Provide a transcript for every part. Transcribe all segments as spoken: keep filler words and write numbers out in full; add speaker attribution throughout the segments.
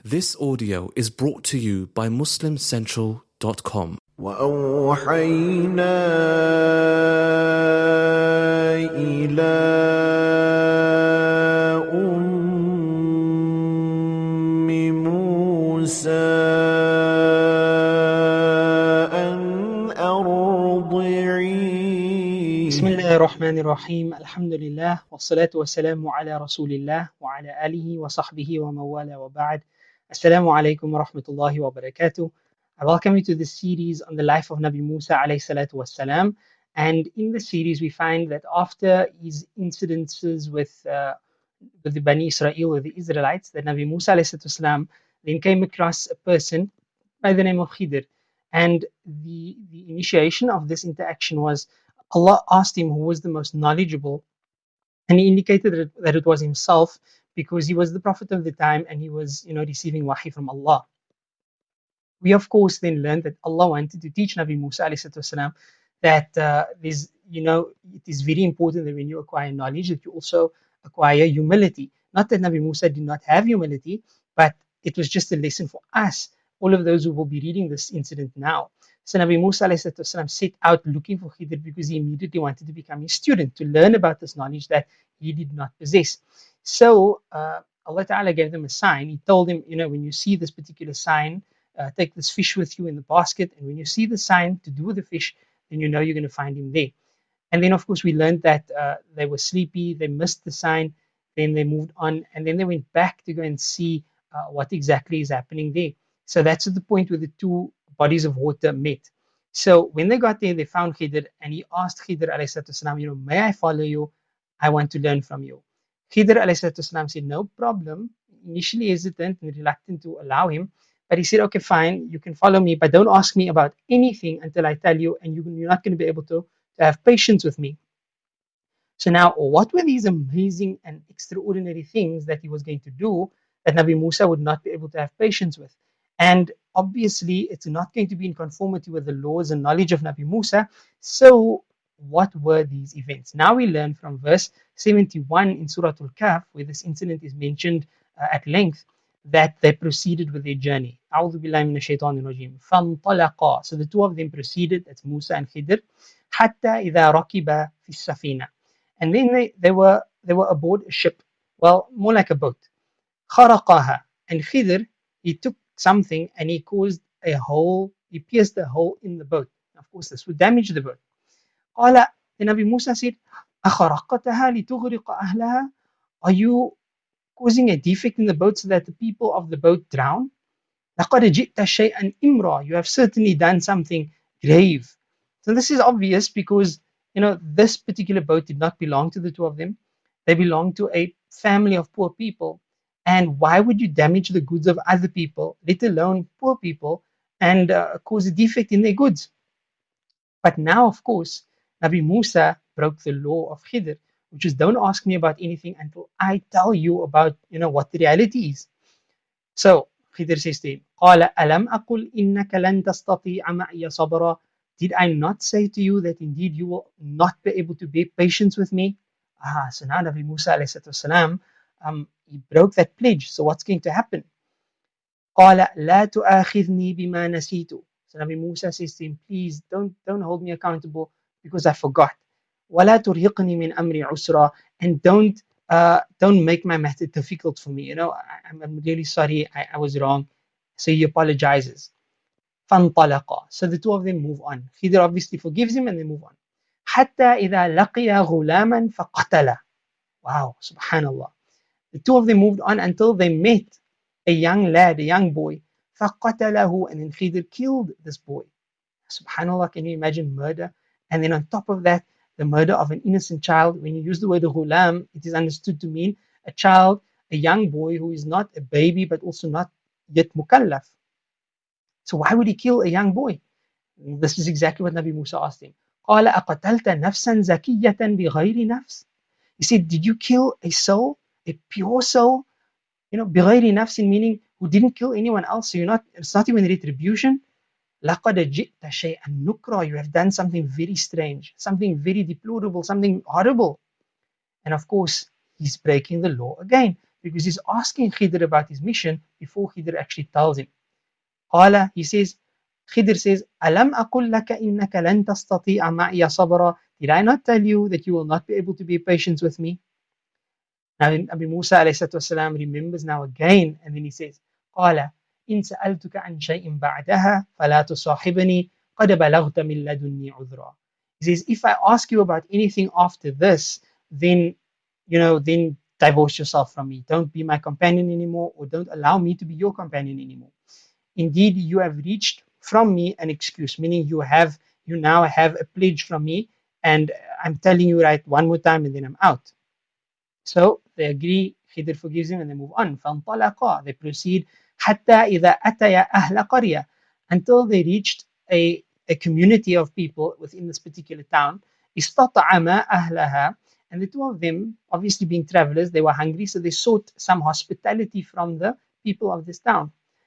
Speaker 1: This audio is brought to you by muslim central dot com.
Speaker 2: وأوحينا إلى أم موسى أن أرضعيه.
Speaker 3: بسم الله الرحمن الرحيم. الحمد لله والصلاة والسلام على رسول الله وعلى آله وصحبه ومن والاه وبعد. Assalamu alaikum wa rahmatullahi wa barakatuh. I welcome you to this series on the life of Nabi Musa alayhi salatu wassalam. And in this series we find that after his incidences with, uh, with the Bani Israel, with the Israelites, that Nabi Musa alayhi salatu wassalam then came across a person by the name of Khidr. And the, the initiation of this interaction was Allah asked him who was the most knowledgeable, and he indicated that, that it was himself, because he was the prophet of the time and he was, you know, receiving wahi from Allah. We of course then learned that Allah wanted to teach Nabi Musa alayhi salatu wasalam that uh, there's, you know, it is very important that when you acquire knowledge that you also acquire humility. Not that Nabi Musa did not have humility, but it was just a lesson for us, all of those who will be reading this incident now. So Nabi Musa alayhi salatu wasalam set out looking for Khidr because he immediately wanted to become his student, to learn about this knowledge that he did not possess. So uh, Allah Ta'ala gave them a sign. He told him, you know, when you see this particular sign, uh, take this fish with you in the basket, and when you see the sign to do with the fish, then you know you're going to find him there. And then of course we learned that uh, they were sleepy, they missed the sign, then they moved on, and then they went back to go and see uh, what exactly is happening there. So that's at the point where the two bodies of water met. So when they got there, they found Khidr, and he asked Khidr alayhi salatu wasalam, you know, may I follow you? I want to learn from you. Khidr alayhi salatu wasalam said, no problem. Initially hesitant and reluctant to allow him, but he said, okay, fine, you can follow me, but don't ask me about anything until I tell you, and you, you're not going to be able to, to have patience with me. So now, what were these amazing and extraordinary things that he was going to do that Nabi Musa would not be able to have patience with? And obviously, it's not going to be in conformity with the laws and knowledge of Nabi Musa. So what were these events? Now we learn from verse seventy-one in Surah Al-Kahf, where this incident is mentioned uh, at length, that they proceeded with their journey. A'udhu billahi minash shaitanir rajim. فَانْطَلَقَا. So the two of them proceeded, that's Musa and Khidr, حَتَّى إِذَا رَكِبَ فِي السَّفِينَةِ. And then they, they were they were aboard a ship, well, more like a boat. خَرَقَهَا. And Khidr, he took something and he caused a hole, he pierced a hole in the boat. Of course, this would damage the boat. قال, the Nabi Musa said, أَخَرَقَتَهَا لِتُغْرِقَ أَهْلَهَا. Are you causing a defect in the boat so that the people of the boat drown? لَقَدْ جِئْتَ شَيْئًا إِمْرًا. You have certainly done something grave. So this is obvious because, you know, this particular boat did not belong to the two of them. They belonged to a family of poor people. And why would you damage the goods of other people, let alone poor people, and uh, cause a defect in their goods? But now, of course, Nabi Musa broke the law of Khidr, which is, don't ask me about anything until I tell you about, you know, what the reality is. So Khidr says to him, قَالَ أَلَمْ أَقُلْ إِنَّكَ لَن تَسْتَطِيعَ مَعِيَ صَبْرًا. Did I not say to you that indeed you will not be able to bear patience with me? Ah, so now Nabi Musa alayhi salatu wasalam, um, he broke that pledge. So what's going to happen? قَالَ لَا تُؤَاخِذْنِي بِمَا نَسِيتُ. So Nabi Musa says to him, please don't, don't hold me accountable because I forgot. وَلَا تُرْهِقْنِي مِنْ أَمْرِي عُسْرًا. And don't uh, don't make my matter difficult for me. You know, I, I'm really sorry, I, I was wrong. So he apologizes. فَانْطَلَقَا. So the two of them move on. Khidr obviously forgives him and they move on. حَتَّى إِذَا لَقِيَ غُلَامًا فَقَتَلَ. Wow, subhanallah. The two of them moved on until they met a young lad, a young boy. فَقَتَلَهُ. And then Khidr killed this boy. Subhanallah, can you imagine murder? And then on top of that, the murder of an innocent child. When you use the word ghulam, it is understood to mean a child, a young boy who is not a baby but also not yet mukallaf. So why would he kill a young boy? This is exactly what Nabi Musa asked him. قَالَ أَقَتَلْتَ نَفْسًا زَكِيَّةً بِغَيْرِ نَفْسٍ. He said, did you kill a soul, a pure soul? You know, بِغَيْرِ نَفْسٍ, meaning who didn't kill anyone else. So you're not, it's not even retribution. لَقَدْ جِئْتَ شَيْئًا نُكْرًا. You have done something very strange, something very deplorable, something horrible. And of course, he's breaking the law again, because he's asking Khidr about his mission before Khidr actually tells him. قال, he says, Khidr says, أَلَمْ أَقُلْ لَكَ إِنَّكَ لَن تَسْتَطِيعَ مَعِيَ صَبْرًا. Did I not tell you that you will not be able to be patient with me? Now Nabi Musa alayhi remembers now again, and then he says, قال إن سألتك عن شيء بعدها فلا تصاحبني قد بلغت من لدني عذرا. He says, if I ask you about anything after this, then, you know, then divorce yourself from me. Don't be my companion anymore, or don't allow me to be your companion anymore. Indeed, you have reached from me an excuse, meaning you have, you now have a pledge from me, and I'm telling you right one more time, and then I'm out. So they agree, Khidr forgives him, and they move on. فانطلقا, they proceed حتى إذا أتيا أهل قرية, until they reached a, a community of people within this particular town. استطعما أهلها, and the two of them, obviously being travelers, they were hungry, so they sought some hospitality from the people of this town.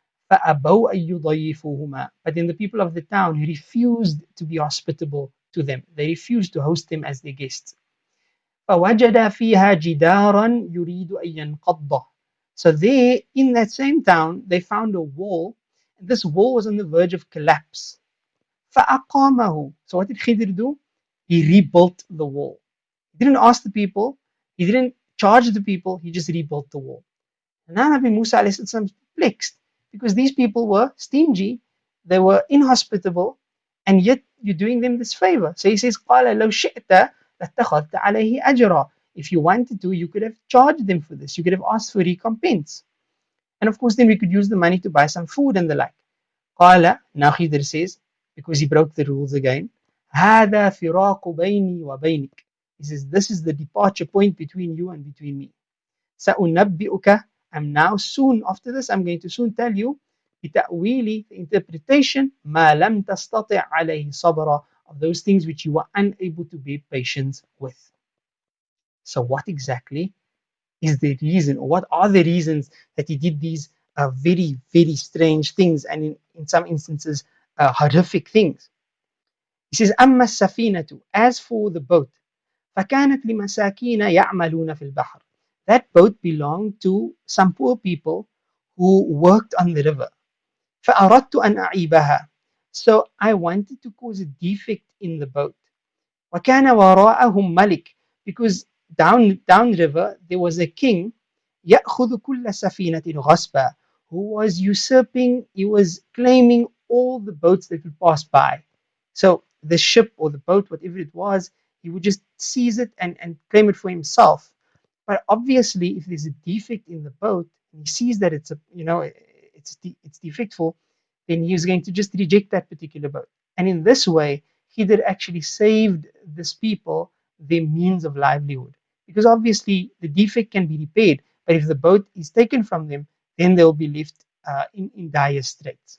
Speaker 3: فأبوا أن يضيفوهما, but then the people of the town refused to be hospitable to them. They refused to host them as their guests. فوجد فيها جدارا يريد أن ينقض. So there, in that same town, they found a wall, and this wall was on the verge of collapse. فأقامه. So what did Khidr do? He rebuilt the wall. He didn't ask the people, he didn't charge the people, he just rebuilt the wall. And now Nabi Musa alayhi salam is perplexed, because these people were stingy, they were inhospitable, and yet you're doing them this favor. So he says, قال لو شئت لاتخذت عليه أجرا. If you wanted to, you could have charged them for this. You could have asked for recompense. And of course, then we could use the money to buy some food and the like. قال, now Khidr says, because he broke the rules again, هذا فراق بيني وبينك. He says, this is the departure point between you and between me. سأنبئك, I'm now soon, after this, I'm going to soon tell you, بتأويل, the interpretation, ما لم تستطع عليه صبرا, of those things which you were unable to be patient with. So what exactly is the reason, or what are the reasons that he did these uh, very, very strange things, and in, in some instances, uh, horrific things? He says, أما السفينة, as for the boat, فكانت لمساكين يعملون في البحر. That boat belonged to some poor people who worked on the river. فأردت أن أعيبها. So I wanted to cause a defect in the boat. وكان وراءهم ملك, because down downriver there was a king, يأخذ كل سفينة غصبا, who was usurping, he was claiming all the boats that would pass by. So the ship or the boat, whatever it was, he would just seize it and, and claim it for himself. But obviously, if there's a defect in the boat, and he sees that it's a, you know, it's it's defectful, then he was going to just reject that particular boat. And in this way, Khidr actually saved these people their means of livelihood. Because obviously the defect can be repaired, but if the boat is taken from them, then they'll be left uh, in, in dire straits.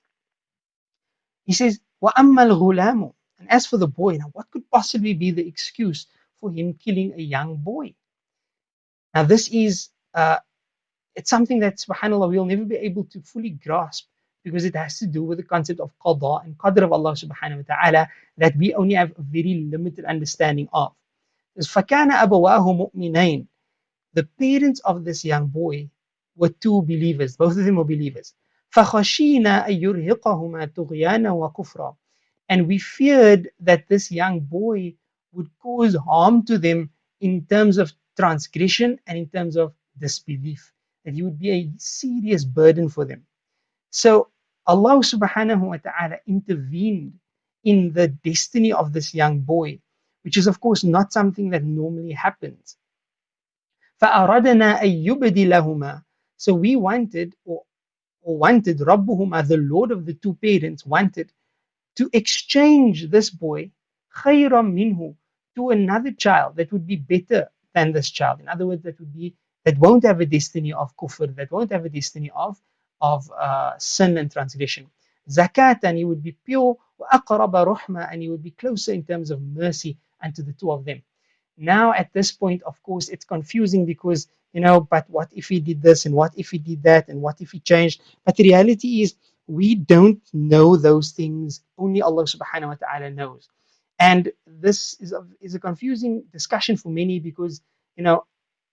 Speaker 3: He says, وَأَمَّا الْغُلَامُ, and as for the boy, now what could possibly be the excuse for him killing a young boy? Now this is, uh, it's something that, subhanAllah, we'll never be able to fully grasp, because it has to do with the concept of qada and qadr of Allah subhanahu wa ta'ala that we only have a very limited understanding of. فَكَانَ أَبَوَاهُ مُؤْمِنَيْن. The parents of this young boy were two believers, both of them were believers. فَخَشِينَا أَن يُرْهِقَهُمَا طُغْيَانًا وَكُفْرًا. And we feared that this young boy would cause harm to them in terms of transgression and in terms of disbelief, that he would be a serious burden for them. So Allah subhanahu wa ta'ala intervened in the destiny of this young boy, which is of course not something that normally happens. فَأَرَدْنَا أَن يُبْدِلَهُمَا. So we wanted, or, or wanted, رَبُّهُمَا, the Lord of the two parents, wanted to exchange this boy خَيْرًا مِنْهُ, to another child that would be better than this child. In other words, that would be, that won't have a destiny of kufr, that won't have a destiny of of uh, sin and transgression. Zakat, and he would be pure. وَأَقْرَبَ رُحْمًا, and he would be closer in terms of mercy unto the two of them. Now at this point, of course, it's confusing because, you know, but what if he did this, and what if he did that, and what if he changed? But the reality is, we don't know those things. Only Allah subhanahu wa ta'ala knows. And this is a, is a confusing discussion for many, because, you know,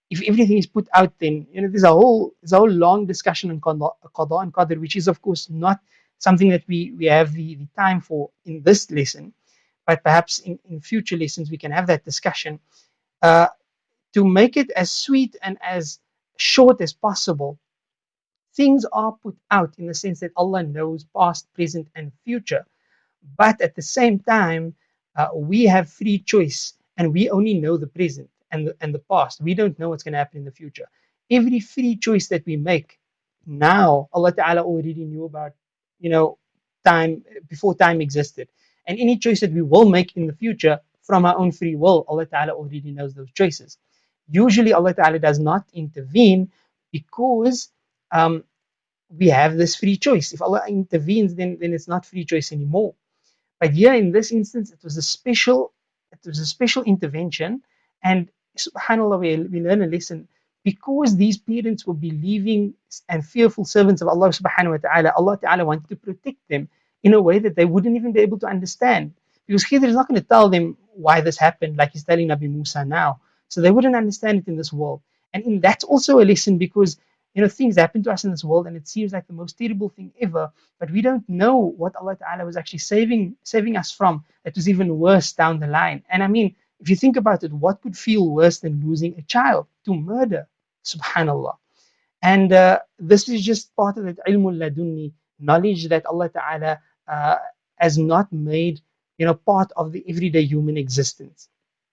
Speaker 3: if everything is put out, then you know there's a whole there's a whole long discussion on qada qada and qadr, which is of course not something that we we have the, the time for in this lesson, but perhaps in, in future lessons we can have that discussion. Uh, to make it as sweet and as short as possible, things are put out in the sense that Allah knows past, present, and future. But at the same time, uh, we have free choice, and we only know the present and the, and the past. We don't know what's going to happen in the future. Every free choice that we make now, Allah Ta'ala already knew about, you know, time before time existed. And any choice that we will make in the future from our own free will, Allah Ta'ala already knows those choices. Usually Allah Ta'ala does not intervene because um, we have this free choice. If Allah intervenes, then, then it's not free choice anymore. But here in this instance, it was a special, it was a special intervention. And subhanAllah, we, we learn a lesson. Because these parents were believing and fearful servants of Allah subhanahu wa ta'ala, Allah Ta'ala wanted to protect them in a way that they wouldn't even be able to understand. Because Khidr is not going to tell them why this happened, like he's telling Nabi Musa now. So they wouldn't understand it in this world. And in that's also a lesson, because you know things happen to us in this world and it seems like the most terrible thing ever, but we don't know what Allah Ta'ala was actually saving saving us from that was even worse down the line. And I mean, if you think about it, what could feel worse than losing a child to murder? Subhanallah. And uh, this is just part of that ilmul ladunni, knowledge that Allah Ta'ala uh, has not made, you know, part of the everyday human existence.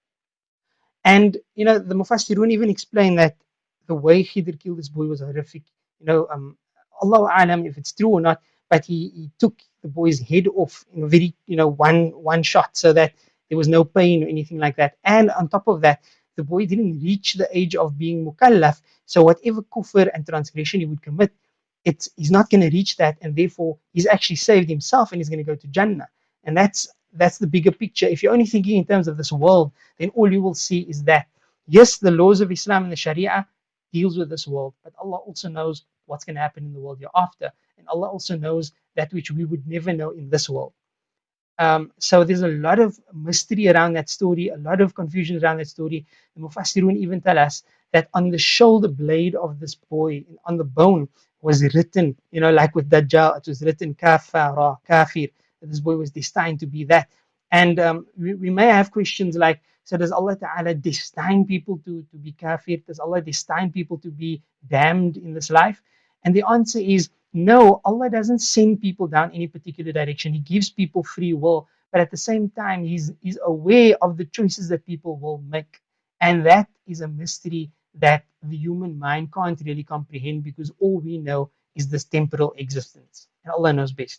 Speaker 3: And, you know, the Mufassirun even explain that the way Khidr killed this boy was horrific. You know, um, Allahu Alam if it's true or not, but he, he took the boy's head off in a very, you know, one one shot, so that there was no pain or anything like that. And on top of that, the boy didn't reach the age of being mukallaf, so whatever kufr and transgression he would commit, it's he's not going to reach that, and therefore he's actually saved himself and he's going to go to Jannah. And that's that's the bigger picture. If you're only thinking in terms of this world, then all you will see is that, yes, the laws of Islam and the Sharia deals with this world, but Allah also knows what's going to happen in the world hereafter, and Allah also knows that which we would never know in this world. Um, so there's a lot of mystery around that story, a lot of confusion around that story. The Mufassirun even tell us that on the shoulder blade of this boy, on the bone, was written, you know, like with Dajjal, it was written kafara, kafir, that this boy was destined to be that. And um, we, we may have questions like, so does Allah Ta'ala destine people to, to be kafir? Does Allah destine people to be damned in this life? And the answer is no, Allah doesn't send people down any particular direction. He gives people free will, but at the same time, He's, he's aware of the choices that people will make. And that is a mystery that the human mind can't really comprehend, because all we know is this temporal existence. And Allah knows best.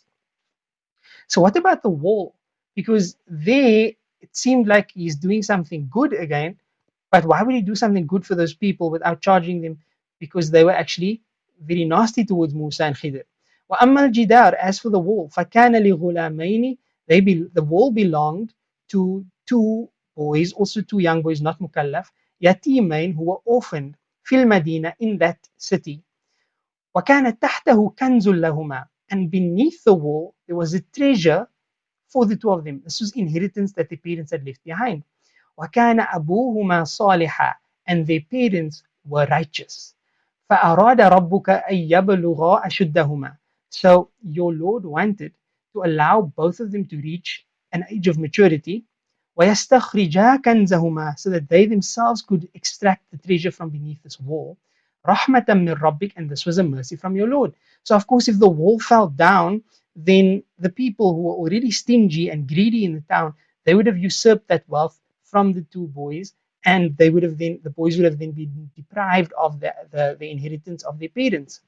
Speaker 3: So what about the wall? Because there, it seemed like He's doing something good again, but why would He do something good for those people without charging them? Because they were actually very nasty towards Musa and Khidr. وَأَمَّا الْجِدَارِ, as for the wall, فَكَانَ لِغُلَامَيْنِ, they be, the wall belonged to two boys, also two young boys, not mukallaf, yatimain, who were orphaned, fil Madina, in that city. وَكَانَ تَحْتَهُ كَنْزٌ لَهُمَا, and beneath the wall there was a treasure for the two of them. This was inheritance that their parents had left behind. وَكَانَ أَبُوهُمَا صَالِحًا, and their parents were righteous. فَأَرَادَ رَبُّكَ أَن يَبْلُغَا أَشُدَّهُمَا, so your Lord wanted to allow both of them to reach an age of maturity, وَيَسْتَخْرِجَا كَنْزَهُمَا, so that they themselves could extract the treasure from beneath this wall. رَحْمَةً مِّن رَبِّكَ, and this was a mercy from your Lord. So of course, if the wall fell down, then the people who were already stingy and greedy in the town, they would have usurped that wealth from the two boys, and they would have then, the boys would have then been deprived of the, the, the inheritance of their parents.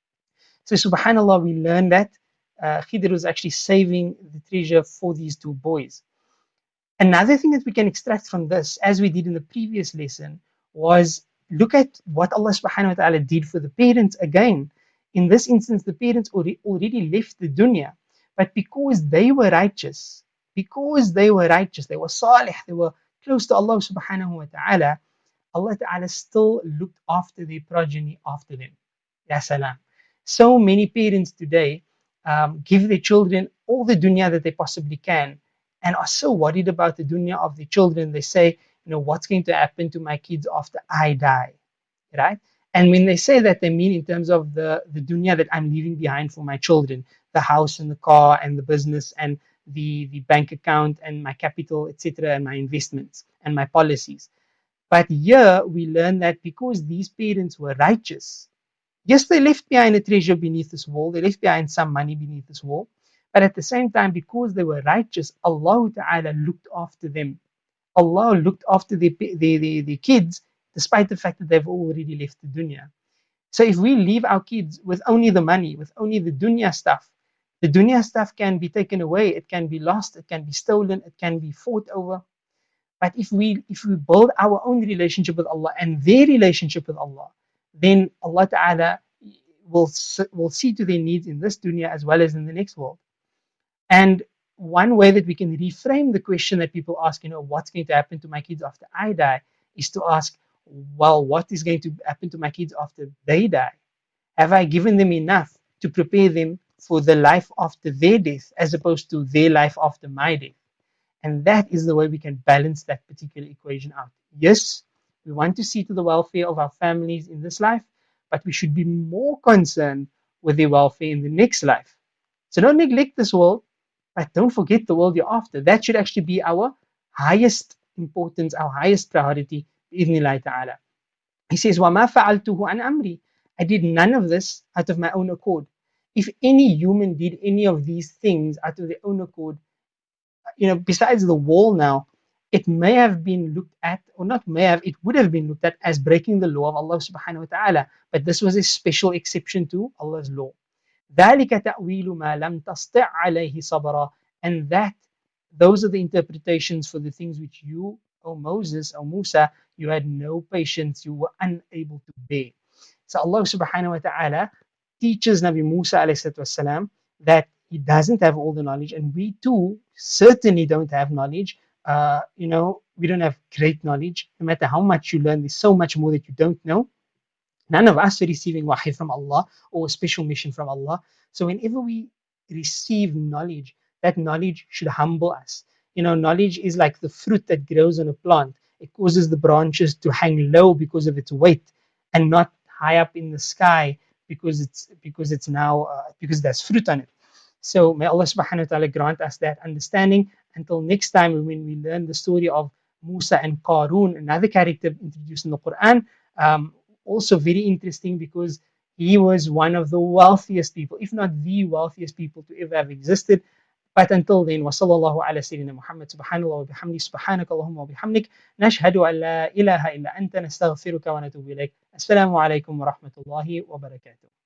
Speaker 3: So subhanAllah, we learn that uh, Khidr was actually saving the treasure for these two boys. Another thing that we can extract from this, as we did in the previous lesson, was look at what Allah subhanahu wa ta'ala did for the parents again. In this instance, the parents already, already left the dunya, but because they were righteous, because they were righteous, they were salih, they were close to Allah subhanahu wa ta'ala, Allah ta'ala still looked after their progeny after them. Ya salam. So many parents today um, give their children all the dunya that they possibly can, and are so worried about the dunya of their children. They say, you know, what's going to happen to my kids after I die? right? And when they say that, they mean in terms of the, the dunya that I'm leaving behind for my children, the house and the car and the business and the, the bank account and my capital, et cetera, and my investments and my policies. But here we learn that because these parents were righteous, yes, they left behind a treasure beneath this wall, they left behind some money beneath this wall, but at the same time, because they were righteous, Allah Ta'ala looked after them. Allah looked after their, their, their, their kids, despite the fact that they've already left the dunya. So if we leave our kids with only the money, with only the dunya stuff, the dunya stuff can be taken away, it can be lost, it can be stolen, it can be fought over. But if we if we build our own relationship with Allah and their relationship with Allah, then Allah Ta'ala will, will see to their needs in this dunya as well as in the next world. And one way that we can reframe the question that people ask, you know, what's going to happen to my kids after I die, is to ask, well, what is going to happen to my kids after they die? Have I given them enough to prepare them for the life after their death, as opposed to their life after my death? And that is the way we can balance that particular equation out. Yes, we want to see to the welfare of our families in this life, but we should be more concerned with their welfare in the next life. So don't neglect this world, but don't forget the world you're after. That should actually be our highest importance, our highest priority, bi'idhnillahi ta'ala. He says, وَمَا فَعَلْتُهُ عَنْ أَمْرِي. I did none of this out of my own accord. If any human did any of these things out of their own accord, you know, besides the wall now, it may have been looked at, or not may have, it would have been looked at as breaking the law of Allah subhanahu wa ta'ala. But this was a special exception to Allah's law. ذَلِكَ تَأْوِيلُ مَا لَمْ تَسْطِعْ عَلَيْهِ صَبْرًا. And that, those are the interpretations for the things which you, O Moses, O Musa, you had no patience, you were unable to bear. So Allah subhanahu wa ta'ala teaches Nabi Musa alayhi wasalam that he doesn't have all the knowledge, and we too certainly don't have knowledge. Uh, you know, we don't have great knowledge. No matter how much you learn, there's so much more that you don't know. None of us are receiving wahi from Allah or a special mission from Allah. So whenever we receive knowledge, that knowledge should humble us. You know, knowledge is like the fruit that grows on a plant. It causes the branches to hang low because of its weight, and not high up in the sky because it's because it's now uh, because there's fruit on it. So may Allah subhanahu wa ta'ala grant us that understanding. Until next time, when we learn the story of Musa and Qarun, another character introduced in the Quran, um, also very interesting because he was one of the wealthiest people, if not the wealthiest people to ever have existed. But until then, wa sallallahu ala sayyidina Muhammad subhanallah wa bihamdi subhanaka Allahumma wa bihamdik nashhadu an la ilaha illa anta nastaghfiruka wa natubu ilayk. Assalamu alaikum wa rahmatullahi wa barakatuh.